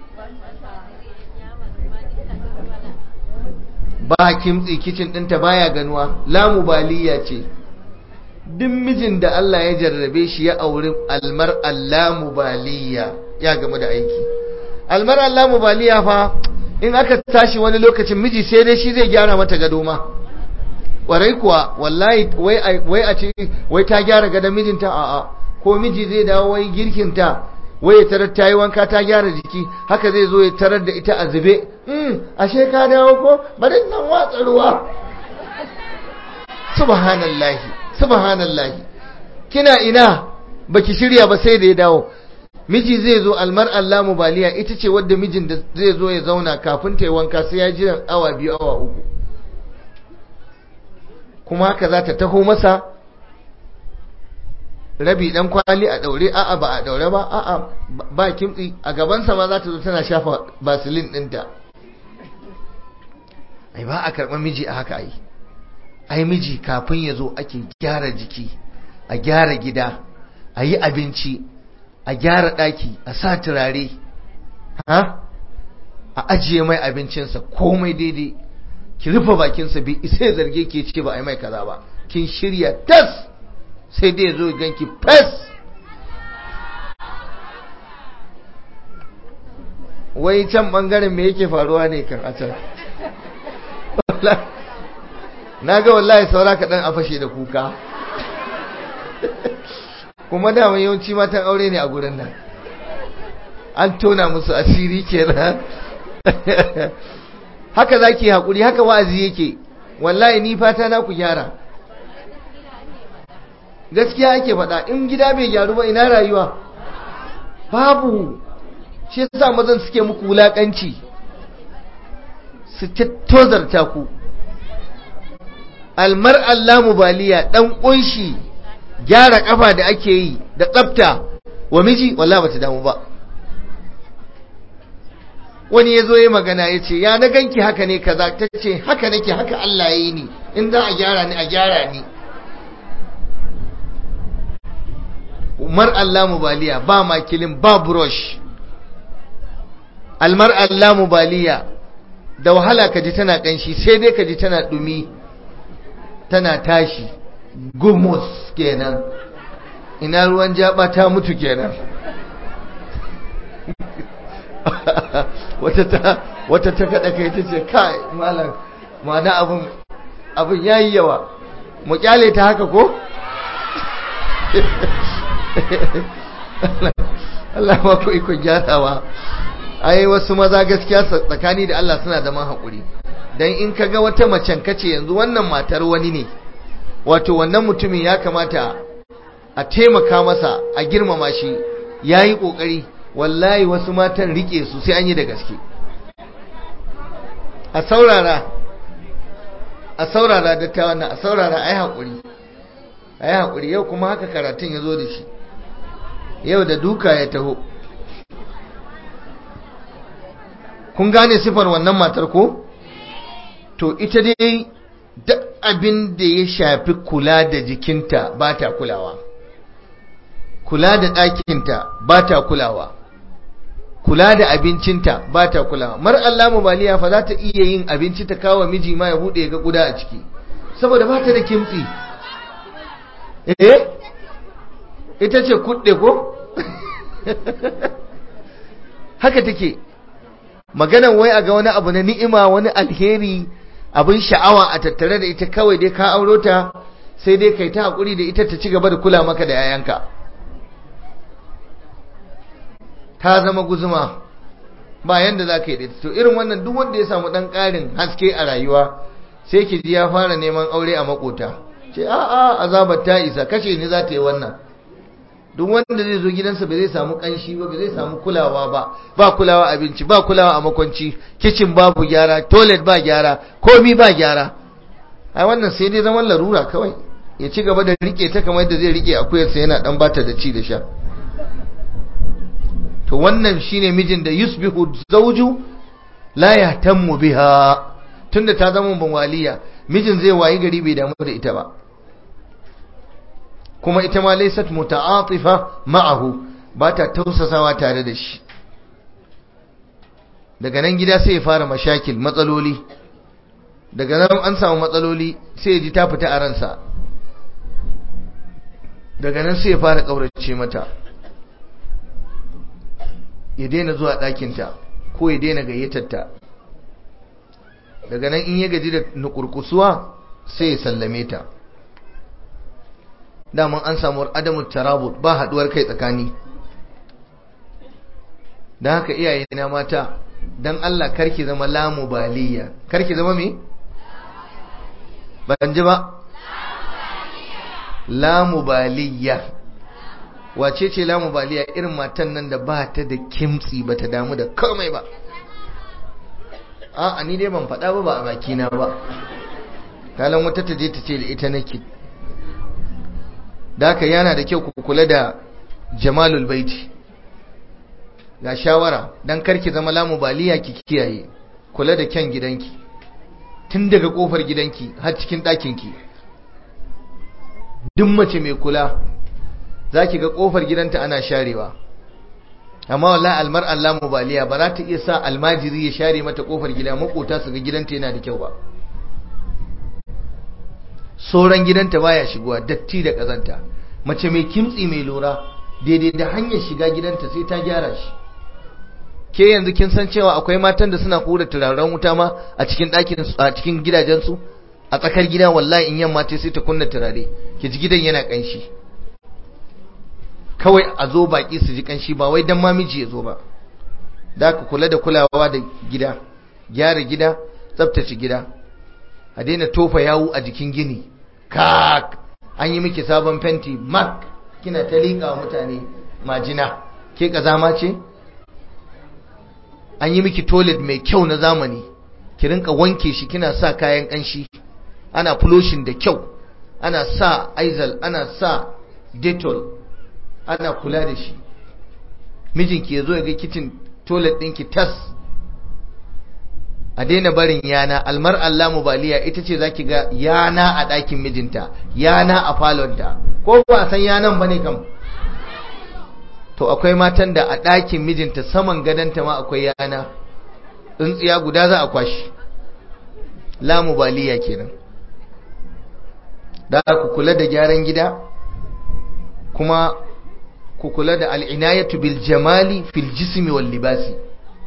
ba kimtsi, kicin ɗinta baya ganuwa. la mubaliya ce. duk mijin da Allah ya jarrabe shi ya auri almar'a la mubaliya ya gamu da aiki. almar'a la mubaliya fa in aka tashi wani lokacin miji sai dai shi zai gyara mata gado ma. kwarai kuwa wallahi, wai a ce wai ta gyara gadon mijinta, a'a. ko miji zai dawo wai girkinta wai ya tarar ta yi wanka ta gyara jiki, haka zai zo ya tarar da ita a zube. Ashe ka dawo ko, bari nan watsa ruwa. Subhanallahi, subhanallahi. Kina ina baki shirya ba sai da ya dawo. Miji zai zo, almar'a la mubaliya ita ce wadda mijin da zai zo ya zauna kafin ta yi wanka sai ya jira awa 2 awa 3, kuma haka za ta taho masa rabi dan kwali a daure, a'a ba a daure ba, a'a ba kimtsi, a gabansa ma za ta zo tana shafa basilin ɗinta. Ai ba a karɓar miji a haka. Ai miji kafin ya zo ake gyara jiki, a gyara gida, a yi abinci, a gyara ɗaki, a sa turare, a ajiye mai abincinsa komai daidai, ki rufe bakinsa bai isa zarge ke ce ba a yi mai kaza ba, kin shirya tas, sai dai zo ganki fes. Wai can bangaren me yake faruwa ne kan a can? Na ga wallahi saura kaɗan a fashe da kuka. Kuma dama yawanci matan aure ne a gurin nan, an tona musu asiri kenan. Haka zaki haƙuri, haka wa'azi yake. Wallahi ni fata na ku gyara, gaskiya ake faɗa. In gida bai gyaru ba ina rayuwa? Babu. Shi yasa mazan suke muku wulakanci, su tozarta ku. Almar'a la mubaliya, dan kunshi gyara kafa da ake yi da tsafta wa miji, wallahi bata damu ba. Wani yazo yayi magana yace ya na ganki haka ne kaza, tace haka nake, haka Allah yayi ni, in za a gyara ni a gyara ni. Mar'a la mubaliya, ba makilin ba brush. Almar'a la mubaliya, da wahala kaji tana kanshi, sai dai kaji tana dumi, tana tashi. Gumus kenan, ina ruwan jaba ta mutu kenan. wata ta kada kai tace kai malam, mana abun yayi yawa, mu kyale ta haka ko? Allah ba ku iko gyarawa. Ai wasu maza gaskiya tsakani da Allah suna zaman hakuri, dan in kaga wata macen kace yanzu wannan matar wani ne, wato wannan mutumin ya kamata a taimaka masa, a girmama shi, yayi kokari. Wallahi wasu matan rike su sai an yi da gaske. A saurara da ta wannan, a saurara, ai haƙuri. Yau kuma haka karatun ya zo da shi, yau da duka ya taho. Kun gane sifar wannan matar ko? To ita dai duk abin da ya shafi kula da jikinta ba ta kulawa, kula da ɗakinta ba ta kulawa, kula da abincinta ba ta kulawa. Allah mubaliya fa za ta iya yin abinci ta kawo miji ma ya buɗe ga guda a ciki, saboda ba ta da kimtsi. Ita ce kuɗe ko? Haka take. Maganan wai a ga wani abu na ni'ima, wani alheri, abin sha'awa a tattare da ita, kawai dai ka auro ta, sai dai kai ta haƙuri da ita ta ci gaba da kula maka da yayanka. Ta zama guzuma, ba yanda za ka yi da ita. To irin wannan duk wanda ya samu ɗan ƙarin haske a rayuwa, sai ki ji ya fara neman aure a makota. Ce a'a, azabar ta isa, kashe ni za ta yi wannan. Duk wanda zai zo gidansa ba zai samu kanshi ba, ba zai samu kulawa ba kulawa abinci, ba kulawa a makwanci, kitchen babu gyara, toilet ba gyara, komi ba gyara. Ai wannan sai dai zaman larura kawai, ya ci gaba da rike ta kamar yadda zai rike akuyarsa yana dan bata da ci da sha. To wannan shine mijin da yusbihu zawju la yahtammu biha, tunda ta zama banwaliya, mijin zai wayi gari bai damu da ita ba, kuma ita ma laysat muta'atifa ma'ahu, ba ta tausasawa tare da shi. Daga nan gida sai ya fara mashakil, matsaloli. Daga nan an samu matsaloli sai ya ji ta fita a ransa. Daga nan sai ya fara kaurace mata, ya daina zuwa ɗakinta ko ya daina gayyatarta. Daga nan in ya gaji da nukurkusuwa sai ya sallame ta. Daman an samu adamu tarabut, ba haduwar kai tsakani. don haka iyaye na mata don Allah karki zama lamubaliya. Karki zama me? ban ji ba. Lamubaliya. Wace ce lamubaliya? Irin matan nan da ba ta da kimtsi, ba ta damu da komai ba. A ni dai ban faɗa ba a bakina ba. Kalan wata ta je ta ce da ita nake. Da haka yana da kyau ku kula da jamalul baiti. Ga shawara, dan karki zama lamubaliya, ki kiyaye kula da kyan gidanki tun daga kofar gidanki har cikin ɗakinki. Duk mace mai kula zaki ga kofar gidanta ana sharewa, amma wallahi almar'an lamubaliya ba za ta iya sa almajiri ya share mata kofar gida, makota su ga gidanta yana da kyau ba. Sauran gidanta baya shigowa, datti da kazanta. Mace mai kimtsi mai lura daidai da hanyar shiga gidanta sai ta gyara shi. Ke yanzu kin san cewa akwai matan da suna hura turaren wuta ma a cikin ɗakin, a cikin gidajensu, a tsakar gida. Wallahi in yamma ce sai ta kunna turare, ki ji gidan yana kanshi, kawai a zo baki su ji kanshi, ba wai dan mamiji ya zo ba. Da ku kula da kulawa da gida, gyara gida, tsaftace gida, a daina tofa yawu a jikin gini. Kak an yi miki sabon fenti mak, kina ta liƙa wa mutane majina, ke kazama ce? An yi miki toilet mai kyau na zamani, ki rinka wanke shi, kina sa kayan kanshi, ana flushing da kyau, ana sa aizal, ana sa Dettol, ana kula da shi. Mijinki ya zo ya ga kitchen toilet ɗinki tas. A daina barin yana. Almar'an lamubaliya ita ce zaki ga yana a ɗakin mijinta, yana a falonta, ko ba san yanan bane kam? To akwai matan da a ɗakin mijinta saman gadonta ma akwai yana, tsintsiya guda za a kwashi. Lamubaliya kenan. Da ku kula da gyaran gida, kuma ku kula da al'inayatu bil jamali fil jismi wal libasi.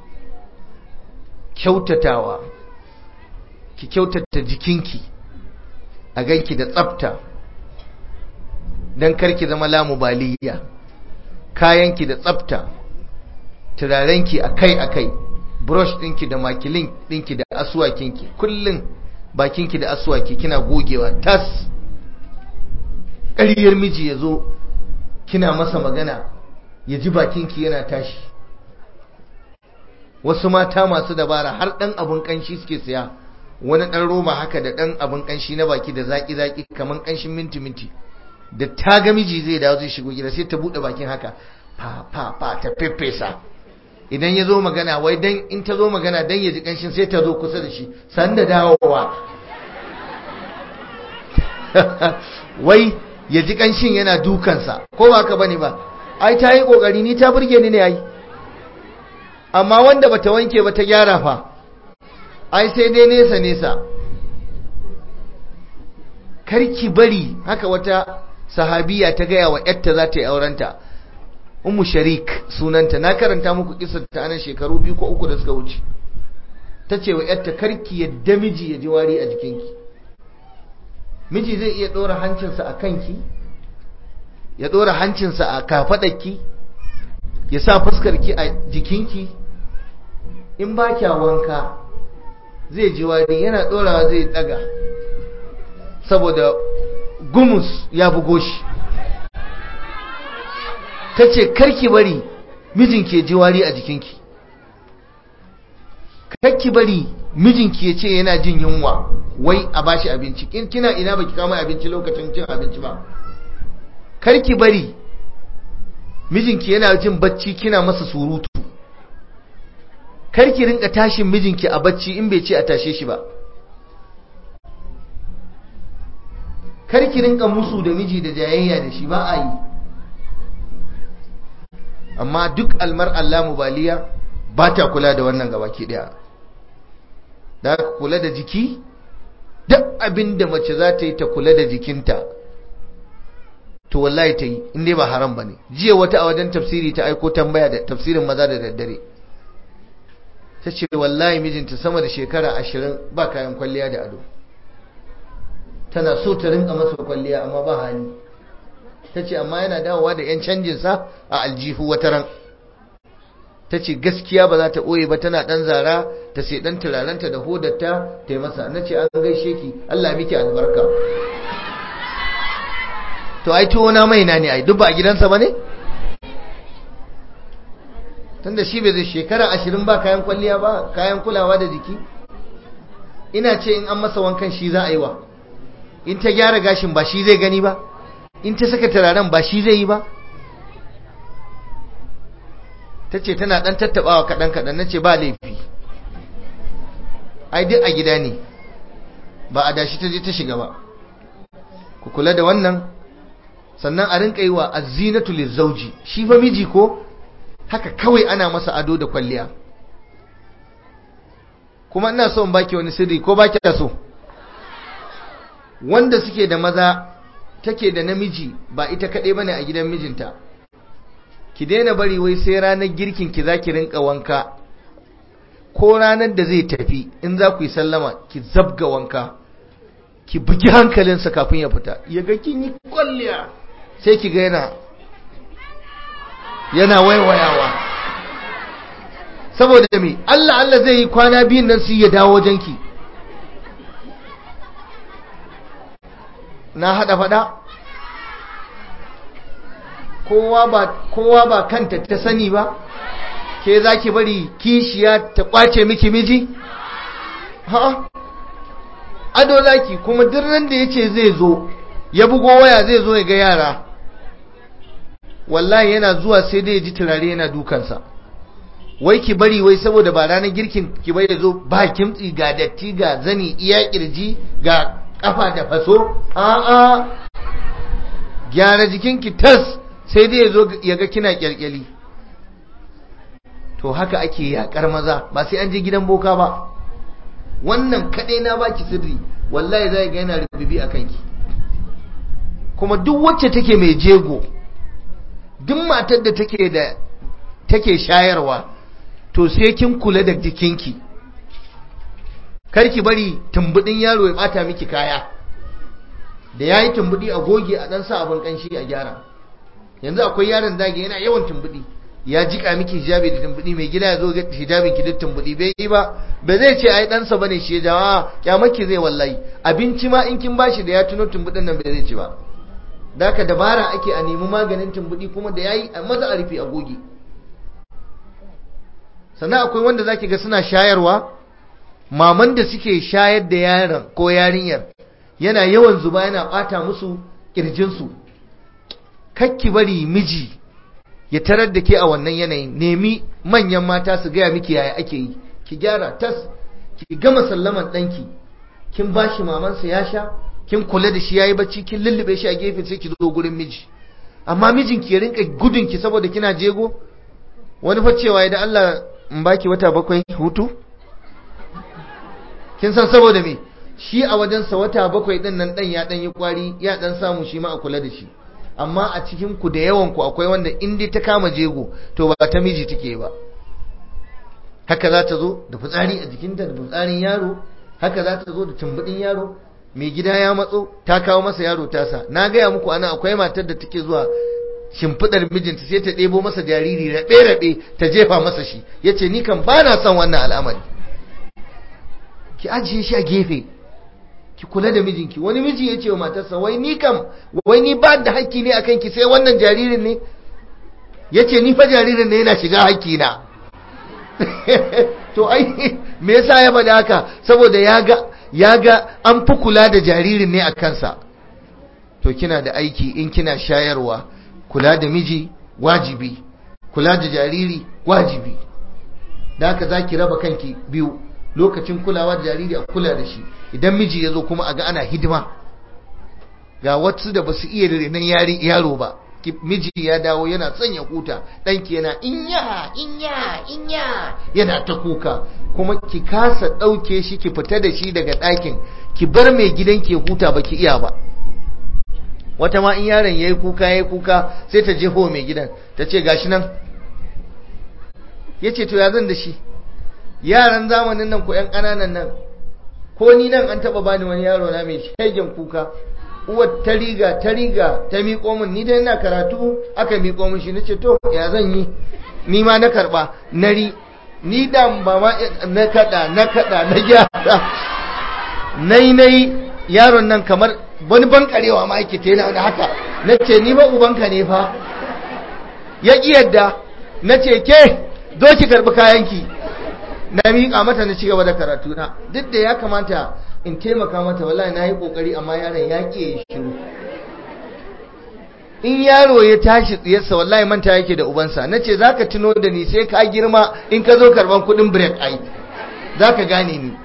Kyautatawa, ki kyautata jikinki, a ganki da tsafta, don karki zama lamubaliya. Kayanki da tsafta, turarenki akai-akai, brush ɗinki da makilin ɗinki da asuwakinki, kullum bakinki da asuwaki kina gogewa tas. Ƙaryar miji ya zo kina masa magana ya ji bakinki yana tashi. Wasu mata masu dabara har ɗan abin ƙanshi suke siya, wani ɗan roba haka da ɗan abin ƙanshi na baki da zaƙi-zaƙi kamar ƙanshin minti-minti. Da ta ga miji zai dawo zai shigo gida sai ta bude bakin haka fa ta fefesa. Idan ya zo magana, wai dan in ta zo magana dan ya ji kanshin, sai ta zo kusa da shi, san da dawowa. Wai ya ji kanshin yana dukansa, ko ba haka bane ba? Ai ta yi kokari, ni ta burge ni ne ai. Amma wanda bata wanke ba ta gyara fa, ai sai dai nesa nesa. Karki bari. Haka wata sahabiya ta gaya wa yarta za ta yi aurenta, Ummu Sharik sunanta, na karanta muku kisar ta anan shekaru 2 ko 3 da suka wuce. Ta ce wa yarta, karki yadda miji ya ji wari a jikinki. Miji zai iya ɗora hancinsa a kanki, ya ɗora hancinsa a kafaɗarki, ya sa fuskarki a jikinki. In ba kya wanka zai ji wari, yana ɗorawa zai ɗaga, saboda gumus ya bugo shi. Ta ce karki bari mijinki ya ji wari a jikinki, karki bari mijinki ya ce yana jin yunwa wai a bashi abinci. Kina ina baki kama abinci lokacin cin abinci ba. Karki bari mijinki yana jin bacci kina masa surutu. Karki rinka tashin mijinki a bacci in bai ce a tashe shi ba. Karki rinka musu da miji da jayayya da shi, ba a yi. Amma duk almar'an lamubaliya ba ta kula da wannan gabaki daya. Da kula da jiki, duk abin da mace za ta yi ta kula da jikinta, to wallahi ta yi, inda ba haram ba ne. Jiya wata a wajen tafsiri ta aiko tambaya da tafsirin maza da daddare. Ta ce wallahi mijinta sama da shekara 20 ba kayan kwalliya da ado. Tana so ta rinka masa kwalliya amma ba hali. Ta ce amma yana dawowa da 'yan canjinsa a aljihu wata ran. ta ce gaskiya ba za ta ɓoye ba, tana ɗan zara ta sai ɗan turarenta da hodarta ta yi masa. Na ce an gaishe ki, Allah miki albarka. To ai tuwo na mai na ne, ai duk ba a gidansa ba ne? Tunda shi bai zai shekara 20 ba kayan kwalliya ba, kayan kulawa da jiki. Ina ce in an masa wankan shi za a yi wa, in ta gyara gashin ba shi zai gani ba, in ta saka turaren ba shi zai yi ba. Ta ce tana ɗan tattaɓawa kaɗan-kaɗan. Na ce ba laifi, ai duk a gida ne, ba a dashi ta je ta shiga ba. Ku kula da wannan. Sannan a rinka yi wa azinatu lizauji, shi fa miji ko haka kawai ana masa ado da kwalliya. Kuma ina so in baki wani sirri, ko baki so? Wanda suke da maza, take da namiji, ba ita kaɗai bane a gidan mijinta. Ki daina bari wai sai ranar girkin ki zaki rinka wanka, ko ranar da zai tafi in za ku yi sallama ki zabga wanka, ki bugi hankalinsa kafin ya fita, ya ga kin yi kwalliya, sai ki ga yana waiwayawa. Saboda me? Allah zai yi kwana biyun nan su ya dawo wajenki. Na hada fada? Kowa ba kanta ta sani ba, ke za ki bari kishiya ta kwace miki miji? Ha? Ado zaki, kuma dirran da ya ce zai zo, ya bugo waya zai zo ya ga yara, wallahi yana zuwa sai dai ya ji turare yana dukansa. Wai ki bari wai saboda ba ranar girkin ki bai da zo ba kimtsi, ga datti, ga zani iya kirji, ga kafa da faso. A'a, gyara jikinki tas, sai dai ya zo ya ga kina kyalkyali. To haka ake yakar maza, ba sai an je gidan boka ba. Wannan kadai na baki sirri, wallahi zai ga yana rububi a kanki. Kuma duk wacce take mai jego, duk matar da take shayarwa, to sai kin kula da jikinki. Karki bari tumbudin yaro ya bata miki kaya. Da yayi tumbudi a goge, a dan sa abin kanshi a gyara. Yanzu akwai yaron zage yana yawan tumbudi, ya jika miki hijabi da tumbudi, mai gida ya zo ga hijabin ki duk tumbudi, bai yi ba zai ce ai dan sa bane shi ya jawa, kyamaki zai wallahi. Abinci ma in kin bashi da ya tuno tumbudin nan bai zai ci ba. Daka dabara ake a nemi maganin tumbudi, kuma da yayi a maza a rufe a goge. Sannan akwai wanda zaki ga suna shayarwa, maman da suke shayar da yaron ko yarinyar yana yawan zuba, yana bata musu kirjinsu. Kakki bari miji ya tarar da ke a wannan yanayin. Nemi manyan mata su gaya miki yaya ake yi, ki gyara tas, ki gama sallaman ɗanki, kin bashi mamansa ya sha, kin kula da shi yayi bacci, kin lullube shi a gefe, sai ki zo gurin miji. Amma mijinki ya rinka gudun ki saboda kina jego. Wani fa cewa idan Allah in baki wata 7 hutu, kin san saboda me? Shi a wajensa wata 7 din nan dan ya dan yi kwari, ya dan samu shi ma a kula da shi. Amma a cikin ku da yawan ku akwai wanda in dai ta kama jego to ba ta miji take ba. Haka za ta zo da fitsari a jikinta, da fitsarin yaro, haka za ta zo da tumbudin yaro. Mai gida ya matso, ta kawo masa yaro tasa. Na gaya muku ana akwai matar da take zuwa shimfidar mijinta sai ta ɗebo masa jariri raɓe-raɓe ta jefa masa shi. Ya ce ni kan ba na son wannan al'amari. Ki ajiye shi a gefe, ki kula da mijinki. Wani miji ya ce wa matarsa, wai ni ba da haƙƙi ne a kanki sai wannan jaririn ne? Ya ce ni fa jaririn ne yana shiga haƙƙina. To ai me yasa ya faɗi haka? Saboda ya ga an fi kula da jaririn ne a kansa. To kina da aiki in kina shayarwa, kula da miji wajibi, kula da jariri wajibi. Da haka za ki raba kanki biyu, lokacin kulawa da jariri a kula da shi, idan miji ya zo kuma a ga ana hidima. Ga wasu da ba su iya renon yaro ba, miji ya dawo yana son ya huta, ɗanki yana inya yana ta kuka, kuma ki kasa ɗauke shi ki fita da shi daga ɗakin, ki bar mai gidan ki huta ba ki iya ba. Wata ma in yaron yayi kuka sai ta jefo mai gidan, ta ce gashi nan. Yace to ya zan da shi? Yaran zamanin nan ko ƴan ƙananan nan, ko ni nan an taba bani wani yaro na mai shegen kuka, uwar ta riga ta miƙo min, ni dai ina karatu aka miƙo min shi, nace to ya zan yi? ni ma na karba ni da ba ma na kada na gyara nai yaron nan kamar wani bankarewa ma yake tena da haka nace ni ba ubanka ne fa ya ki yadda nace ke zo ki karbi kayanki na miƙa mata na cigaba da karatu na duk da ya kamata in taimaka mata wallahi na yi kokari amma yaron ya ke shiru in yaro ya tashi tsiyarsa wallahi manta yake da ubansa nace zaka tuno da ni sai ka girma in ka zo karban kudin break ai zaka gane ni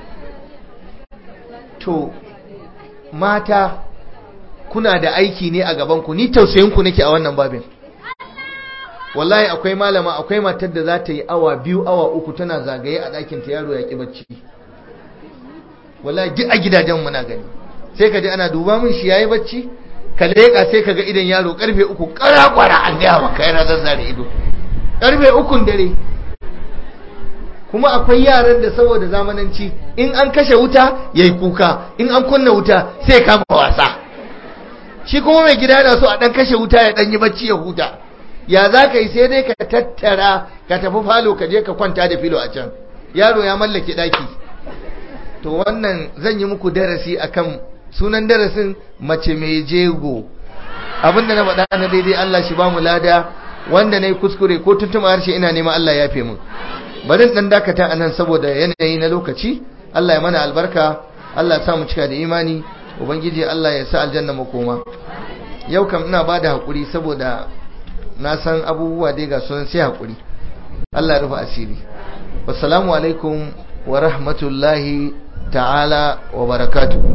to mata kuna da aiki ne a gaban ku ni tausayin ku nake a wannan babin wallahi akwai malama akwai matar da za ta yi awa 2 awa 3 tana zagaye a ɗakin ta yaro ya ki bacci wallahi duk a gidajen muna gani sai ka ji ana duba min shi yayi bacci ka leƙa sai ka ga idan yaro karfe 3 ƙara an gaya maka yana zazzare ido karfe 3 dare kuma akwai yaran da saboda zamananci in an kashe wuta yayi kuka in an kunna wuta sai kama wasa shi kuma mai gida yana so a dan kashe wuta ya dan yi bacci ya huta ya za ka yi sai dai ka tattara ka tafi falo ka je ka kwanta da filo a can yaro ya mallake daki to wannan zan yi muku darasi akan sunan darasin mace mai jego abinda na faɗa na daidai Allah shi ba mu lada wanda na yi kuskure ko tuntuma harshe ina neman Allah ya yafe mun bari dan dakata anan saboda yanayi na lokaci Allah ya mana albarka Allah ya sa mu cika da imani ubangiji Allah ya sa aljanna makoma yau kam ina bada hakuri saboda na san abubuwa dai ga sunan sai hakuri Allah ya rufa asiri wassalamu alaikum wa rahmatullahi ta'ala wa barakatuh